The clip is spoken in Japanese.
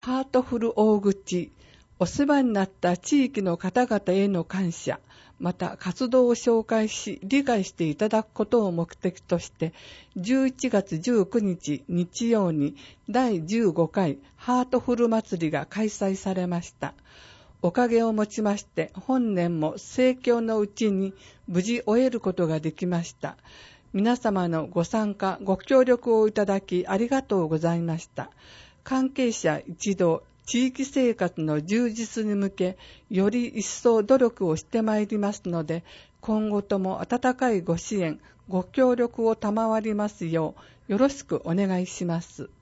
ハートフル大口、お世話になった地域の方々への感謝、また活動を紹介し理解していただくことを目的として11月19日日曜に第15回ハートフル祭りが開催されました。おかげをもちまして本年も盛況のうちに無事終えることができました。皆様のご参加ご協力をいただきありがとうございました。関係者一同地域生活の充実に向け、より一層努力をしてまいりますので、今後とも温かいご支援、ご協力を賜りますよう、よろしくお願いします。